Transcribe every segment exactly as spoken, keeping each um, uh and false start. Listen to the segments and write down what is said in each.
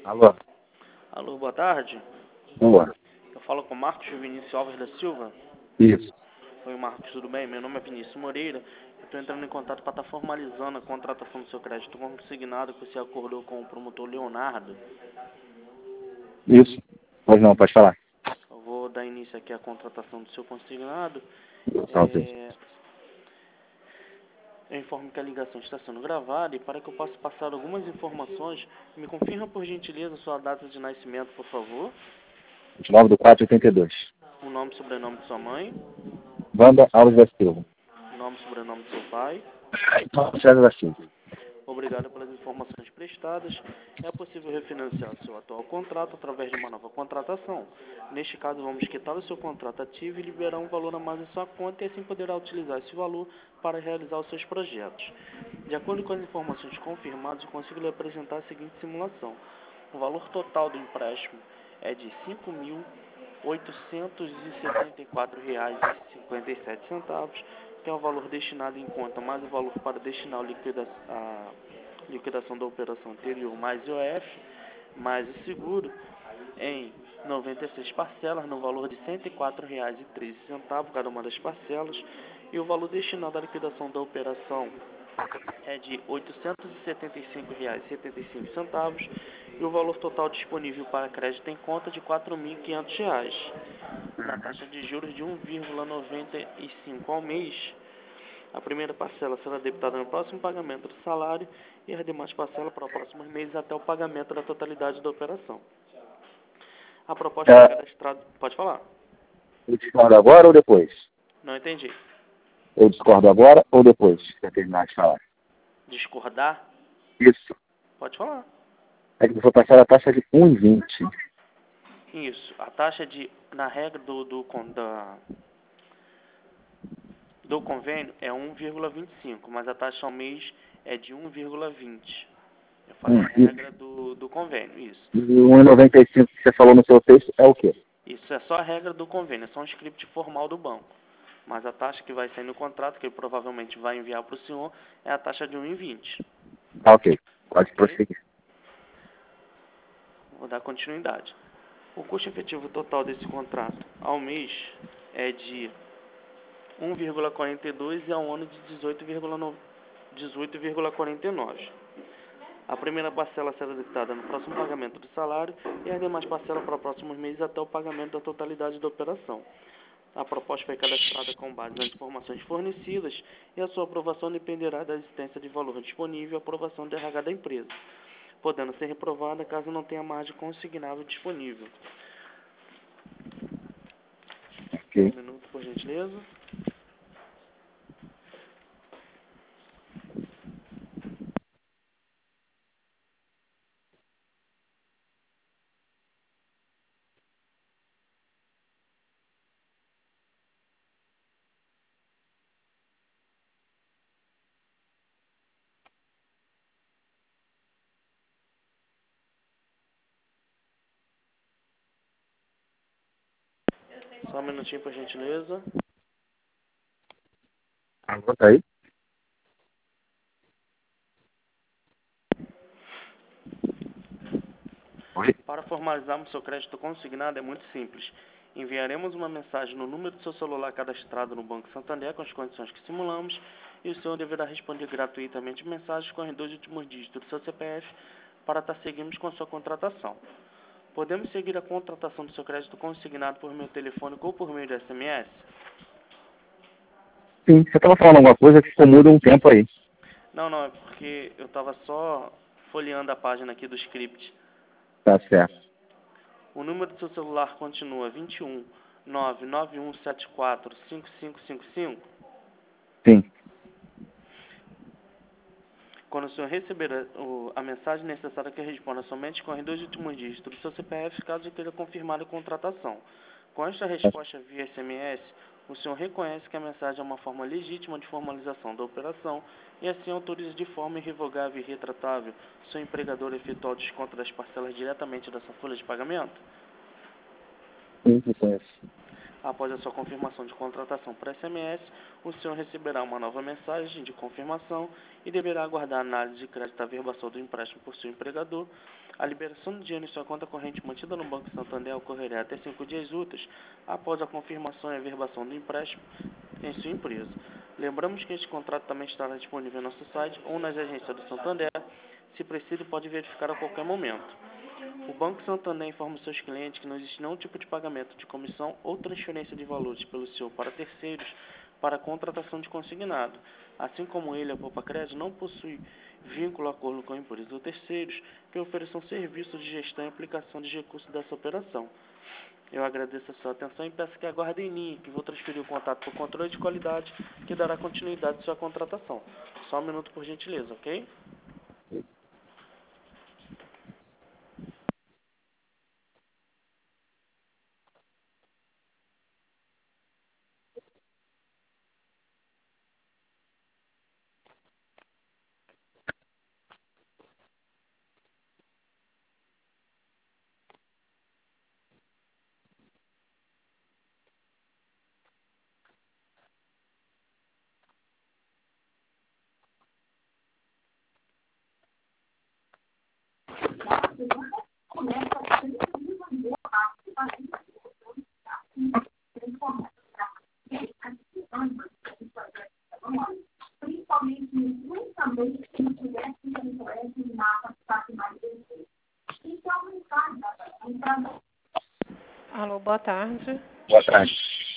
Alô? Alô, boa tarde. Boa. Eu falo com Marcos Vinícius Alves da Silva. Isso. Oi, Marcos, tudo bem? Meu nome é Vinícius Moreira. Eu estou entrando em contato para estar formalizando a contratação do seu crédito consignado que você acordou com o promotor Leonardo. Isso. Pois não, pode falar. Eu vou dar início aqui à contratação do seu consignado. Salve. É... Eu informo que a ligação está sendo gravada e para que eu possa passar algumas informações, me confirma por gentileza sua data de nascimento, por favor. vinte e nove do quatro de oitenta e dois. O nome e sobrenome de sua mãe. Wanda Alves da Silva. O nome e sobrenome de seu pai. César da Silva. Obrigado pelas informações prestadas. É possível refinanciar seu atual contrato através de uma nova contratação. Neste caso, vamos quitar o seu contrato ativo e liberar um valor a mais em sua conta e assim poderá utilizar esse valor para realizar os seus projetos. De acordo com as informações confirmadas, eu consigo lhe apresentar a seguinte simulação. O valor total do empréstimo é de cinco mil oitocentos e setenta e quatro reais e cinquenta e sete centavos, que é o valor destinado em conta, mais o valor para destinar a liquida- a liquidação da operação anterior, mais I O F, mais o seguro, em noventa e seis parcelas, no valor de cento e quatro reais e treze centavos cada uma das parcelas, e o valor destinado à liquidação da operação é de oitocentos e setenta e cinco reais e setenta e cinco centavos, e o valor total disponível para crédito em conta de quatro mil e quinhentos reais, na taxa de juros de um vírgula noventa e cinco ao mês. A primeira parcela será debitada no próximo pagamento do salário e as demais parcelas para os próximos meses até o pagamento da totalidade da operação. A proposta é É, cadastrada... Pode falar? eu discordo agora ou depois? Não entendi. Eu discordo agora ou depois? Pra terminar de falar. Discordar? Isso. Pode falar. É que eu vou passar a taxa de um vírgula vinte. Isso. A taxa de... Na regra do, do, con- da, do convênio é um vírgula vinte e cinco, mas a taxa ao mês é de um vírgula vinte. Eu falei Hum, a e regra do, do convênio, isso. e o um vírgula noventa e cinco que você falou no seu texto é o quê? Isso é só a regra do convênio, é só um script formal do banco. Mas a taxa que vai sair no contrato, que ele provavelmente vai enviar para o senhor, é a taxa de um vírgula vinte. Ah, ok. Pode Ok? prosseguir. Vou dar continuidade. O custo efetivo total desse contrato ao mês é de um vírgula quarenta e dois e ao ano de dezoito vírgula quarenta e nove. A primeira parcela será debitada no próximo pagamento do salário e as demais parcelas para os próximos meses até o pagamento da totalidade da operação. A proposta foi cadastrada com base nas informações fornecidas e a sua aprovação dependerá da existência de valor disponível e aprovação de R H da empresa, podendo ser reprovada caso não tenha margem consignável disponível. Um Ok. minuto, por gentileza. Só um minutinho, por gentileza. Anota aí. Oi? Para formalizarmos seu crédito consignado é muito simples. Enviaremos uma mensagem no número do seu celular cadastrado no Banco Santander com as condições que simulamos e o senhor deverá responder gratuitamente mensagens com os dois últimos dígitos do seu C P F para estar seguimos com a sua contratação. Podemos seguir a contratação do seu crédito consignado por meio telefônico ou por meio de S M S? Sim, você estava falando alguma coisa que ficou muda um tempo aí. Não, não, é porque eu estava só folheando a página aqui do script. Tá certo. O número do seu celular continua vinte e um, nove nove um sete quatro, cinco cinco cinco cinco. Sim. Quando o senhor receber a, o, a mensagem necessária que responda somente com os dois últimos dígitos do seu C P F, caso queira confirmar a contratação. Com esta resposta via S M S, o senhor reconhece que a mensagem é uma forma legítima de formalização da operação e assim autoriza de forma irrevogável e retratável seu empregador a efetuar o desconto das parcelas diretamente da sua folha de pagamento? Sim, reconheço. Após a sua confirmação de contratação por S M S, o senhor receberá uma nova mensagem de confirmação e deverá aguardar a análise de crédito averbação do empréstimo por seu empregador. A liberação do dinheiro em sua conta corrente mantida no Banco Santander ocorrerá até cinco dias úteis após a confirmação e averbação do empréstimo em sua empresa. Lembramos que este contrato também estará disponível no nosso site ou nas agências do Santander. Se preciso, pode verificar a qualquer momento. O Banco Santander informa seus clientes que não existe nenhum tipo de pagamento de comissão ou transferência de valores pelo senhor para terceiros para a contratação de consignado. Assim como ele, a Poupa Crédito não possui vínculo ou acordo com empresas ou terceiros que ofereçam serviços de gestão e aplicação de recursos dessa operação. Eu agradeço a sua atenção e peço que aguardem em linha, que vou transferir o contato para o controle de qualidade, que dará continuidade à sua contratação. Só um minuto, por gentileza, ok? Alô, boa tarde. Boa tarde.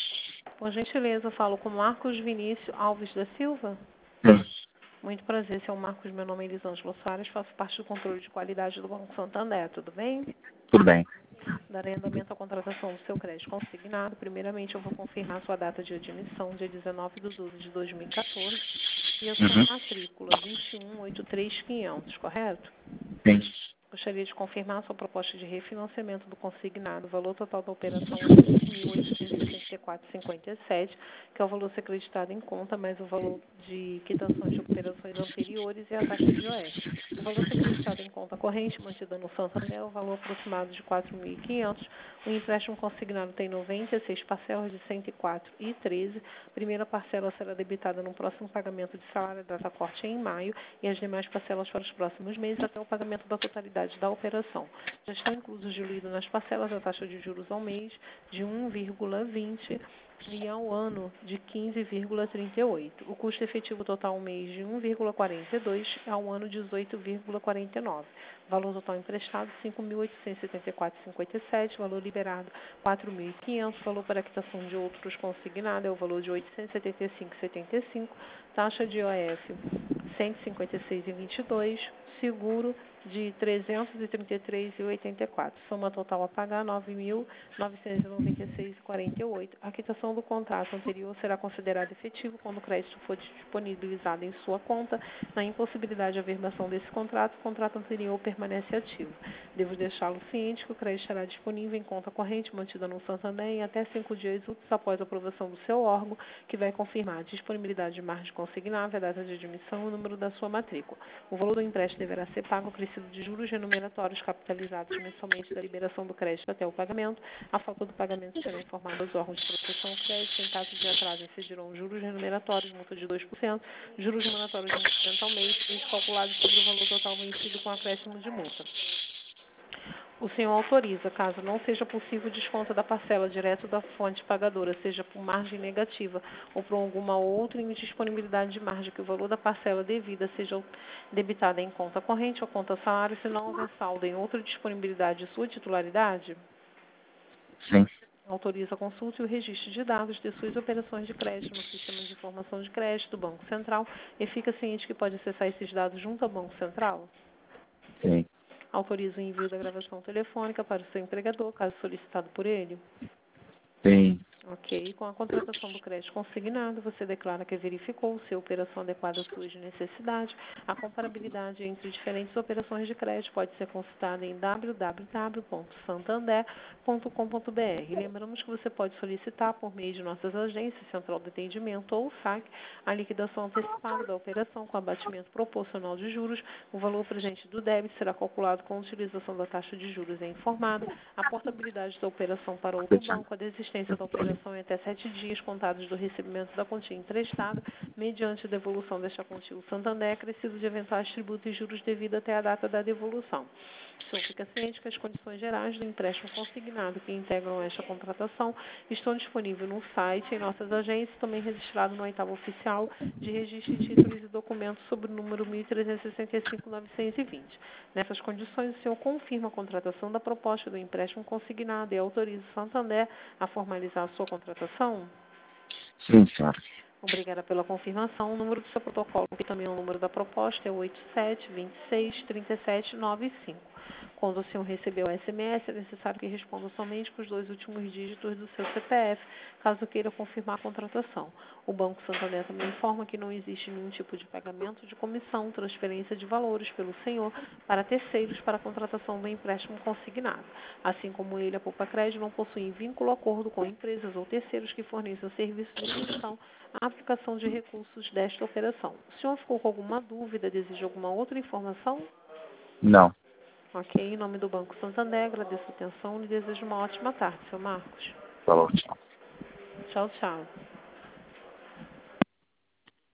Por gentileza, eu falo com Marcos Vinícius Alves da Silva. Sim. Muito prazer, seu Marcos. Meu nome é Elisângela Soares, faço parte do controle de qualidade do Banco Santander. Tudo bem? Tudo bem. Darei andamento à contratação do seu crédito consignado. Primeiramente, eu vou confirmar sua data de admissão, dia dezenove de doze de dois mil e quatorze, e a sua Uhum. matrícula, vinte e um oitenta e três quinhentos, correto? Sim. Gostaria de confirmar sua proposta de refinanciamento do consignado. O valor total da operação é cinco mil oitocentos e setenta e quatro vírgula cinquenta e sete, que é o valor ser acreditado em conta, mais o valor de quitações de operações anteriores e a taxa de O F. O valor ser acreditado em conta corrente, mantida no Santander, é o valor aproximado de quatro mil e quinhentos. O empréstimo consignado tem noventa e seis parcelas de cento e quatro vírgula treze. A primeira parcela será debitada no próximo pagamento de salário da data corte em maio e as demais parcelas para os próximos meses até o pagamento da totalidade da operação. Já estão inclusos diluídos nas parcelas a taxa de juros ao mês de um vírgula vinte e ao ano de quinze vírgula trinta e oito. O custo efetivo total ao mês de um vírgula quarenta e dois e ao ano dezoito vírgula quarenta e nove. Valor total emprestado cinco mil oitocentos e setenta e quatro vírgula cinquenta e sete, valor liberado quatro mil e quinhentos, valor para quitação de outros consignado é o valor de oitocentos e setenta e cinco vírgula setenta e cinco, taxa de O F cento e cinquenta e seis vírgula vinte e dois, seguro de trezentos e trinta e três vírgula oitenta e quatro. Soma total a pagar nove mil novecentos e noventa e seis vírgula quarenta e oito. A quitação do contrato anterior será considerada efetivo quando o crédito for disponibilizado em sua conta. Na impossibilidade de averbação desse contrato, o contrato anterior permanece ativo. Devo deixá-lo ciente que o crédito estará disponível em conta corrente mantida no Santander em até cinco dias úteis após a aprovação do seu órgão, que vai confirmar a disponibilidade de margem consignável, a data de admissão e o número da sua matrícula. O valor do empréstimo deverá ser pago acrescido de juros remuneratórios capitalizados mensalmente da liberação do crédito até o pagamento. A falta do pagamento será informada aos órgãos de proteção ao crédito. Em caso de atraso, incidirão juros remuneratórios, multa de dois por cento, juros remuneratórios de um por cento ao mês, isso calculado sobre o valor total vencido com acréscimo de multa. O senhor autoriza, caso não seja possível desconto da parcela direto da fonte pagadora, seja por margem negativa ou por alguma outra indisponibilidade de margem, que o valor da parcela devida seja debitada em conta corrente ou conta salário, se não houver saldo em outra disponibilidade de sua titularidade? Sim. Autoriza a consulta e o registro de dados de suas operações de crédito no Sistema de Informação de Crédito do Banco Central e fica ciente que pode acessar esses dados junto ao Banco Central? Sim. Autoriza o envio da gravação telefônica para o seu empregador, caso solicitado por ele? Sim. Ok. Com a contratação do crédito consignado, você declara que verificou se a operação adequada às suas necessidades. A comparabilidade entre diferentes operações de crédito pode ser consultada em w w w ponto santander ponto com ponto b r. Lembramos que você pode solicitar, por meio de nossas agências, Central de Atendimento ou S A C, a liquidação antecipada da operação com abatimento proporcional de juros. O valor presente do débito será calculado com a utilização da taxa de juros é informada. A portabilidade da operação para outro banco, a desistência da operação em até sete dias contados do recebimento da quantia emprestada, mediante a devolução desta quantia ao Santander, acrescido de eventuais tributos e juros devido até a data da devolução. O senhor fica ciente que as condições gerais do empréstimo consignado que integram esta contratação estão disponíveis no site, em nossas agências, também registrado no oitavo oficial de registro de títulos e documentos sob o número mil trezentos e sessenta e cinco ponto novecentos e vinte. Nessas condições, o senhor confirma a contratação da proposta do empréstimo consignado e autoriza o Santander a formalizar a sua contratação? Sim, senhora. Obrigada pela confirmação. O número do seu protocolo, que também é o número da proposta, é oito sete dois seis três sete nove cinco. Quando o senhor recebeu o S M S, é necessário que responda somente com os dois últimos dígitos do seu C P F, caso queira confirmar a contratação. O Banco Santander também informa que não existe nenhum tipo de pagamento de comissão, transferência de valores pelo senhor para terceiros para a contratação do empréstimo consignado. Assim como ele, a Poupa Crédito não possui vínculo ou acordo com empresas ou terceiros que forneçam serviços de comissão à aplicação de recursos desta operação. O senhor ficou com alguma dúvida, deseja alguma outra informação? Não. Ok, em nome do Banco Santander, agradeço a atenção e desejo uma ótima tarde, seu Marcos. Falou, tchau. Tchau, tchau.